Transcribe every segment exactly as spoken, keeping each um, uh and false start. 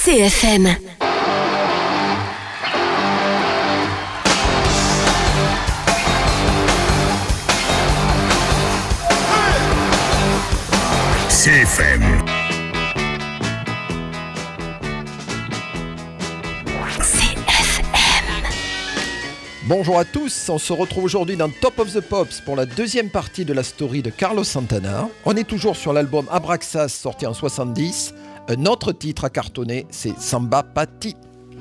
C F M. C F M. Bonjour à tous, on se retrouve aujourd'hui dans Top of the Pops pour la deuxième partie de la story de Carlos Santana. On est toujours sur l'album Abraxas sorti en soixante-dix. Un autre titre à cartonner, c'est Samba Pati.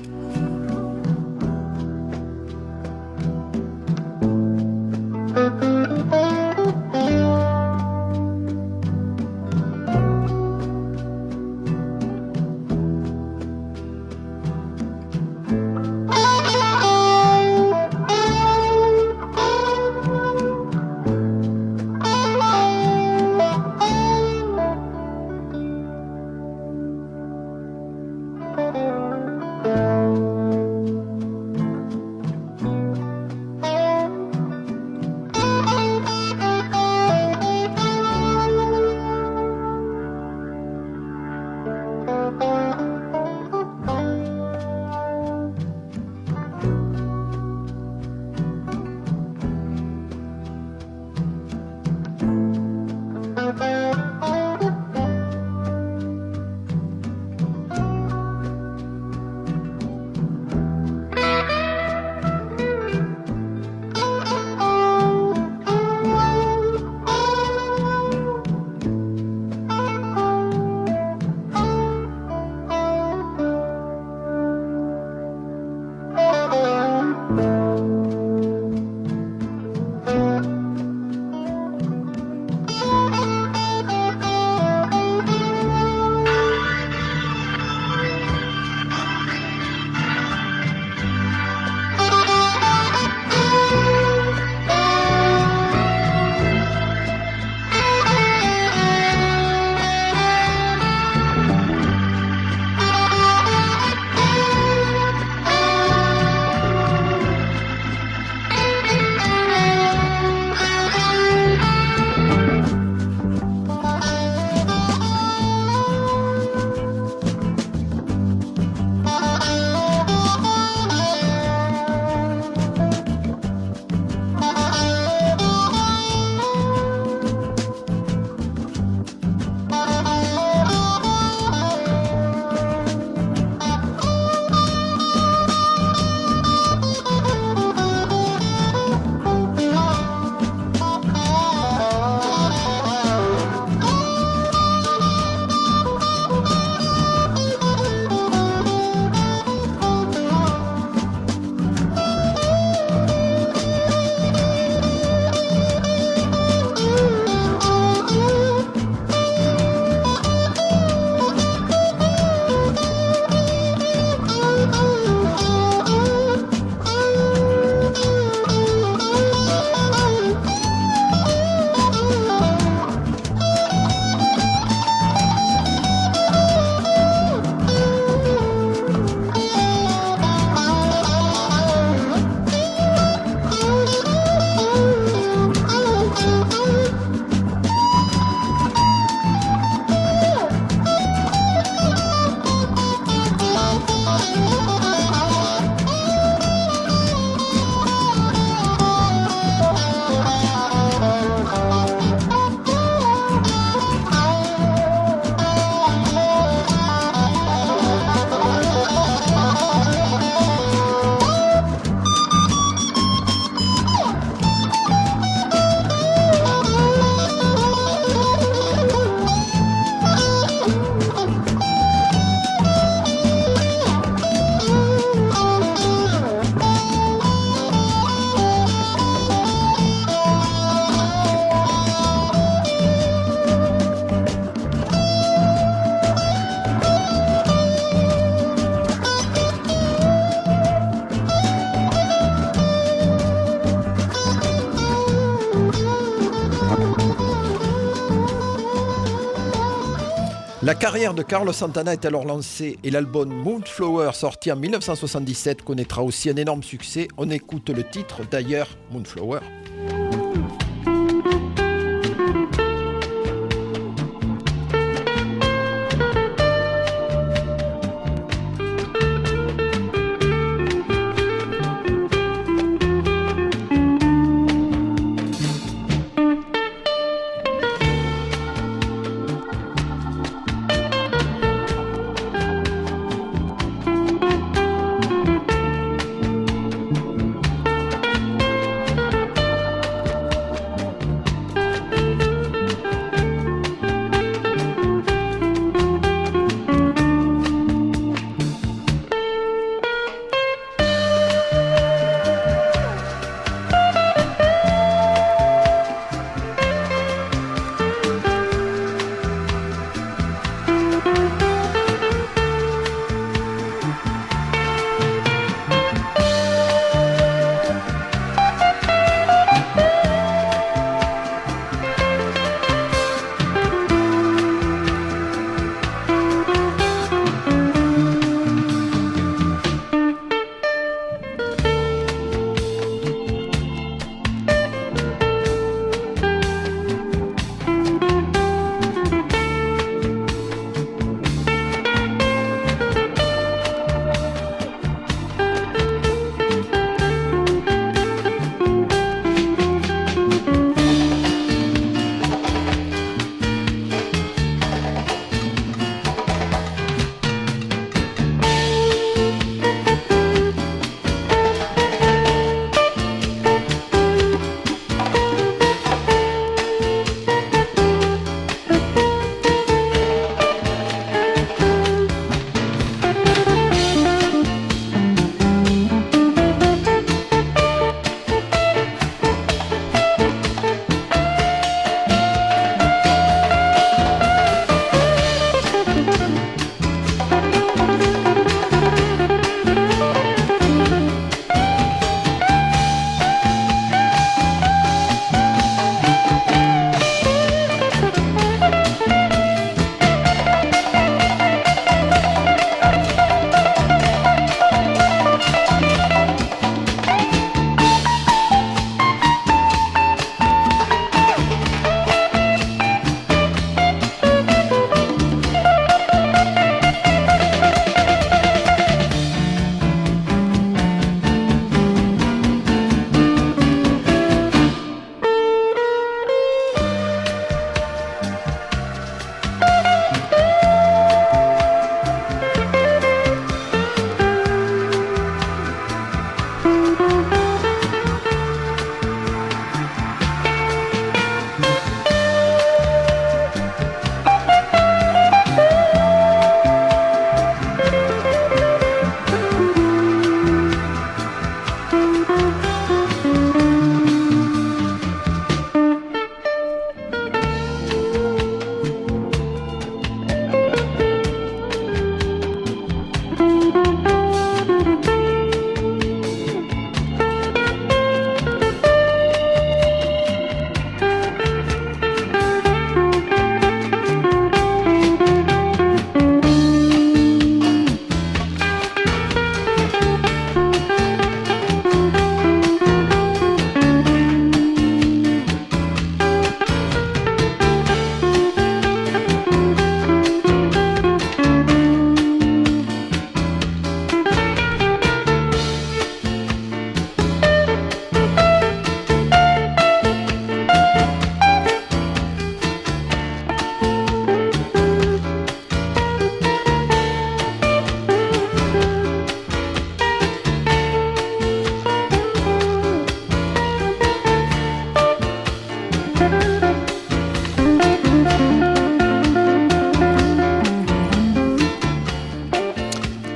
La carrière de Carlos Santana est alors lancée et l'album Moonflower, sorti en dix-neuf cent soixante-dix-sept, connaîtra aussi un énorme succès. On écoute le titre d'ailleurs, Moonflower.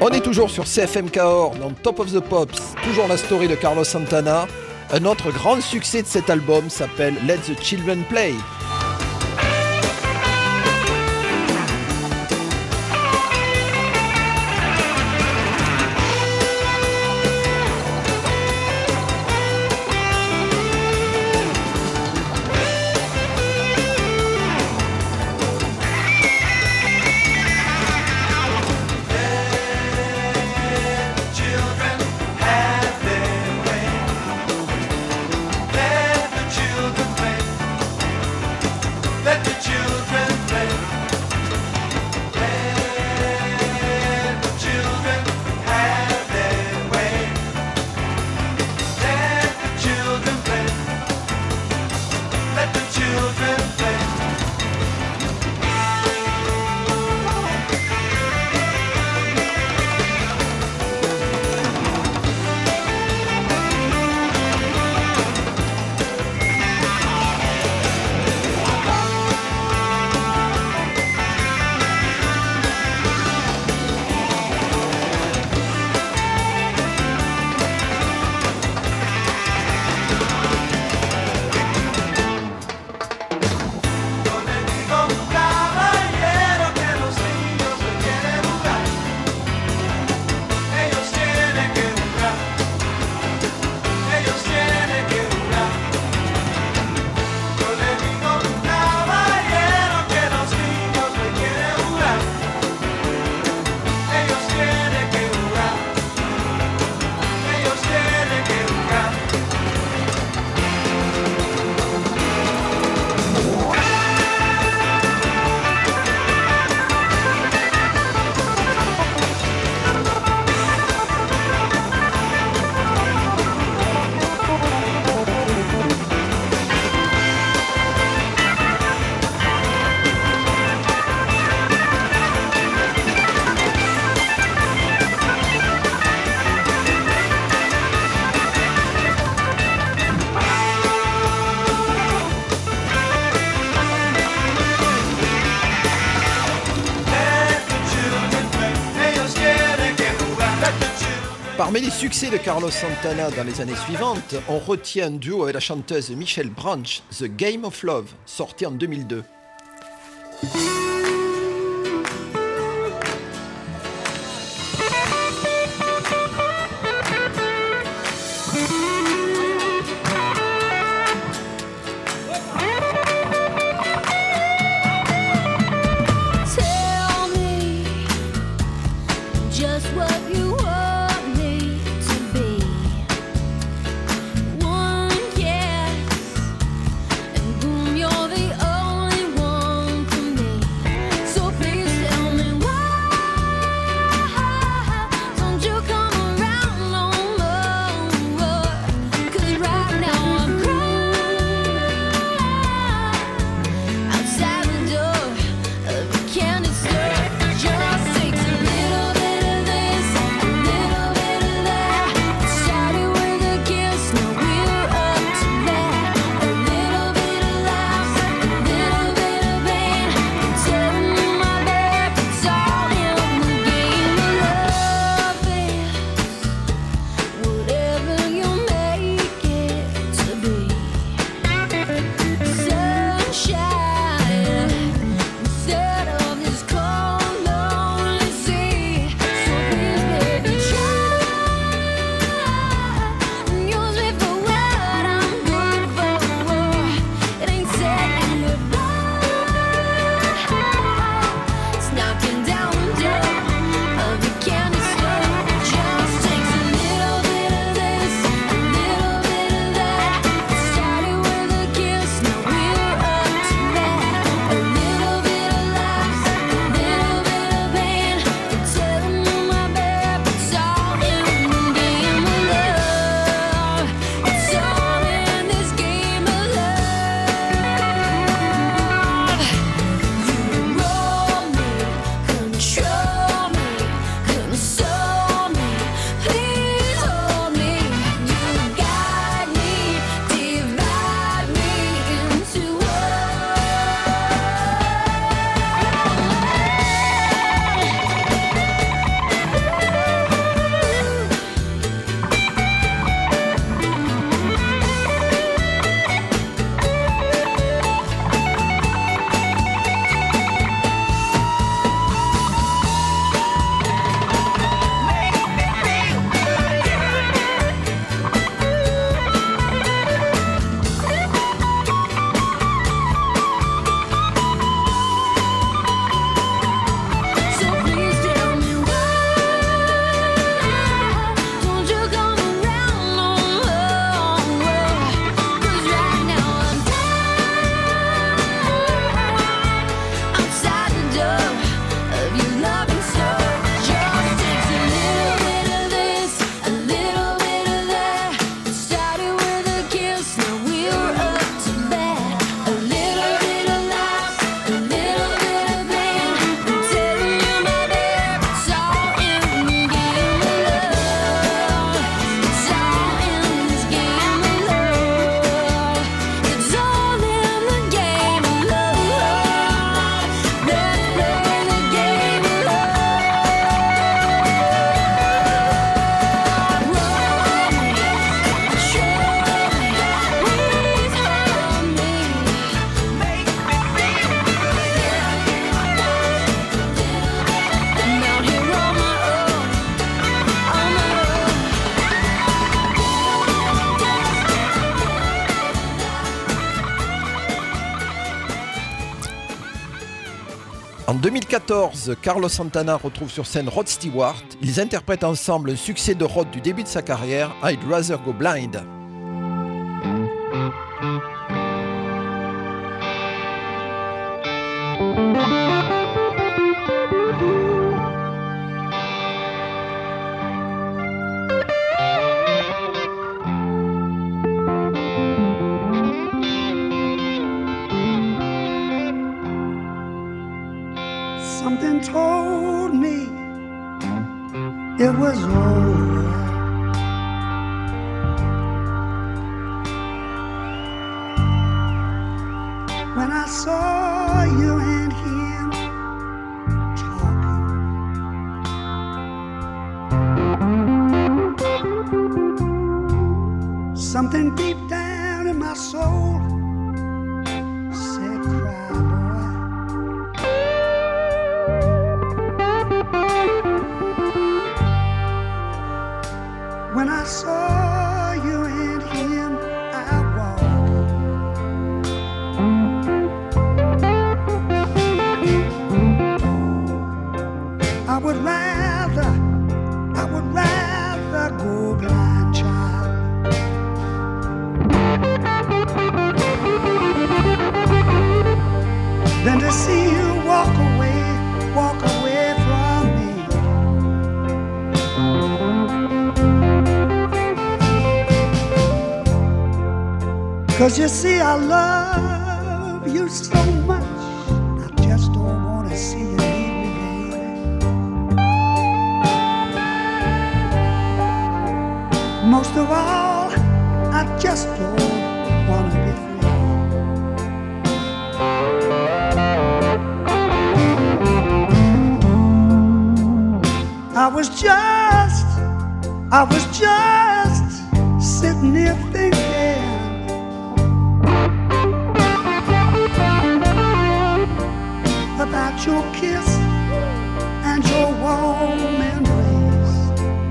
On est toujours sur C F M Cahors dans Top of the Pops, toujours la story de Carlos Santana. Un autre grand succès de cet album s'appelle Let the Children Play. Parmi les succès de Carlos Santana dans les années suivantes, on retient un duo avec la chanteuse Michelle Branch, The Game of Love, sorti en deux mille deux. You're the only one for me. En deux mille quatorze, Carlos Santana retrouve sur scène Rod Stewart. Ils interprètent ensemble un succès de Rod du début de sa carrière, I'd Rather Go Blind. Something told me it was over. When I saw you and him talking, something deep down in my soul said, cry, boy. When I saw you and him out walking, I would rather, I would rather go blind, child, than to see you walk away, walk away from me. 'Cause you see, I love you so much, I just don't want to see you leave me, baby. Most of all, I just don't want to be free. I was just, I was just sitting here thinking about your kiss and your warm embrace.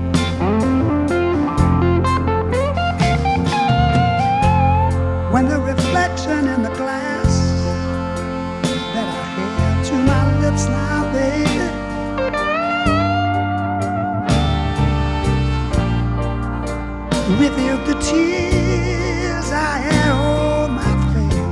When the reflection in the glass that I held to my lips now, baby, revealed the tears I had on my face.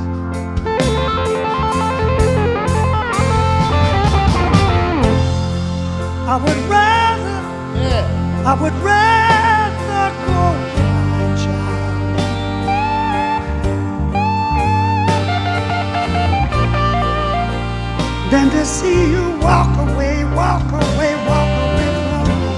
I would rather, yeah. I would rather go blind, child, than to see you walk away, walk away, walk away from me.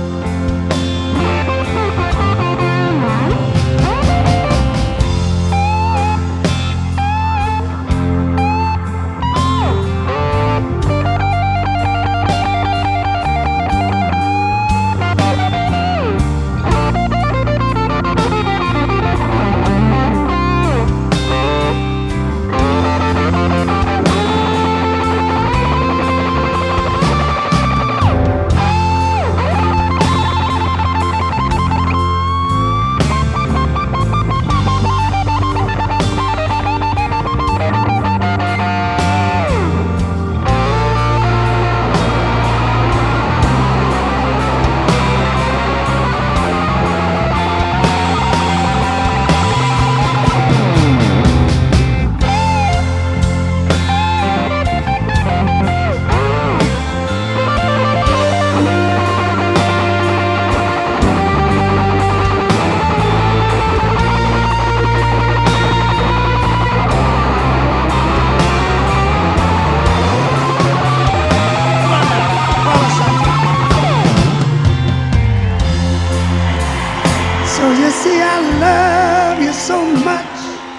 So you see, I love you so much,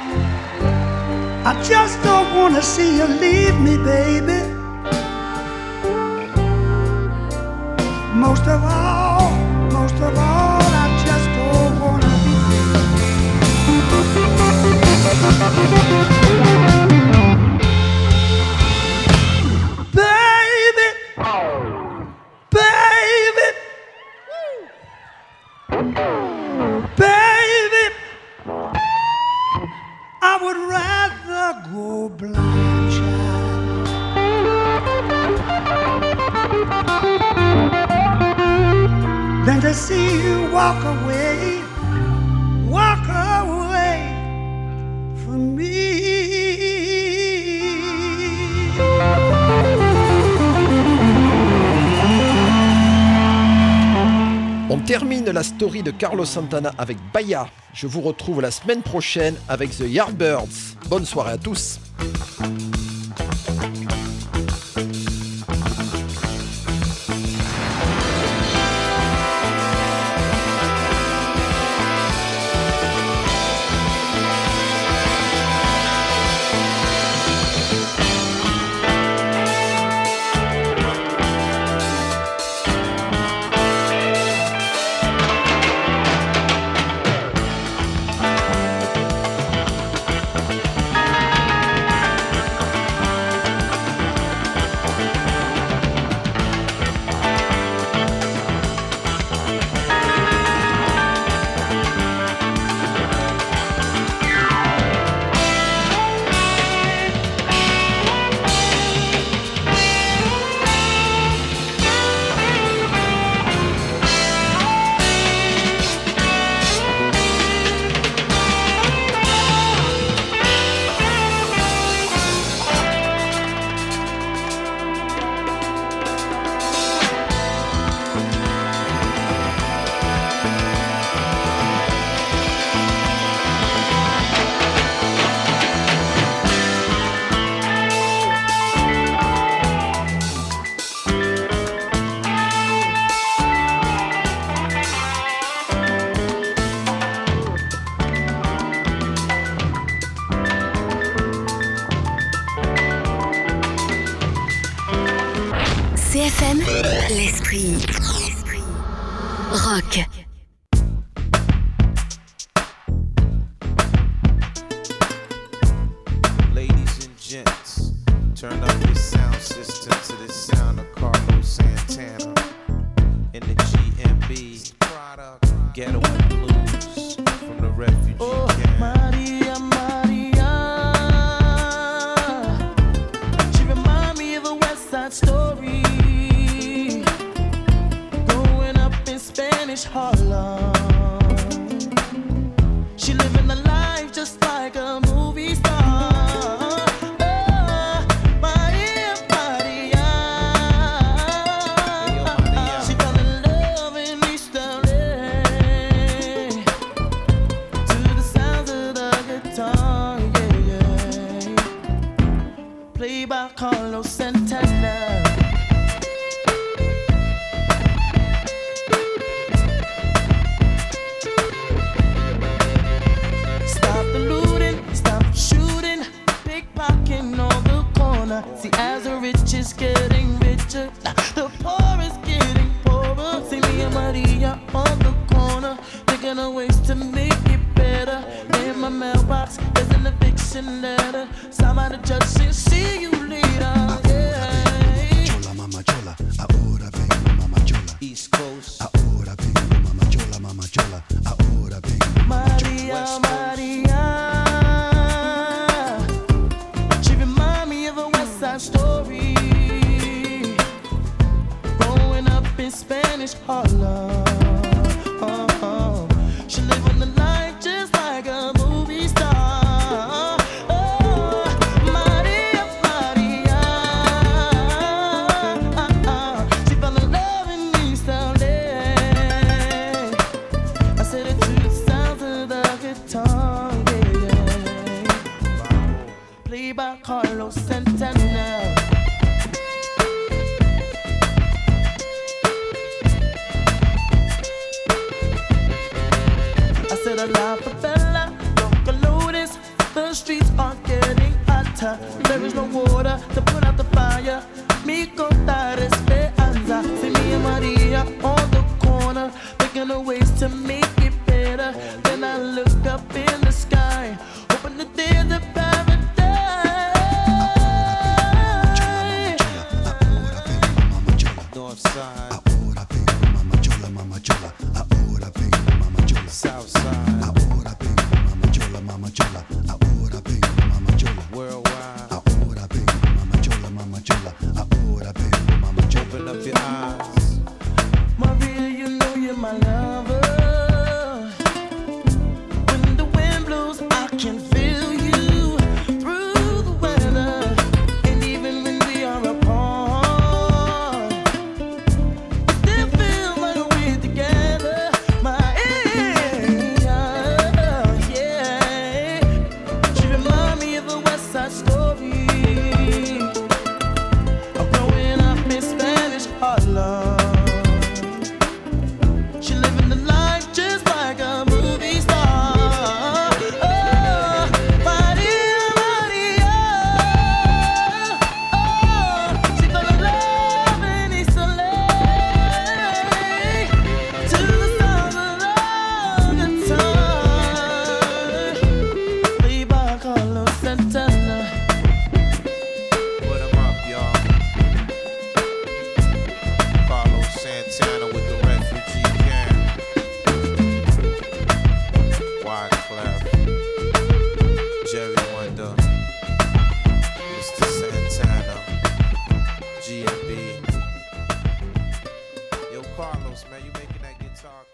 I just don't want to see you leave me, baby. Most of all, most of all, I just don't want to be baby, baby, baby, I would rather go blind, child. walk away, walk away from me. On termine la story de Carlos Santana avec Bahia. Je vous retrouve la semaine prochaine avec The Yardbirds. Bonne soirée à tous. C F M, l'esprit. Rock. Ladies and gents, turn up your sound system to the sound of Carlos Santana in the G M B Ghetto and Blues from the refugee oh, camp. Maria, Maria, she remind me of a West Side Story. Growing up in Spanish Harlem, she living a life just like a movie star. Oh, Maria, Maria, she fell in love in East L A to the sounds of the guitar, yeah, yeah. Played by Carlos Santana. Stop the looting, stop shooting, pickpocketing on the corner. See, as the rich is getting richer, the poor is getting poorer. See me and Maria on the corner, thinking of ways to make it better. In my mailbox, there's an eviction letter. Somebody judge says, see you later. Yeah. Chola, mama chola, ahora vengo, mama chola. East Coast, Ahora vengo, mama chola, mama chola. Ahora vengo, mama chola. Maria, Maria, she remind me of a West Side Story. Growing up in Spanish Harlem, oh, she live on the life just like a movie star. Oh, Maria, Maria, she fell in love in East L A. I said it to the sounds of the guitar, yeah, yeah. Played by Carlos Santana. Carlos, man, you making that guitar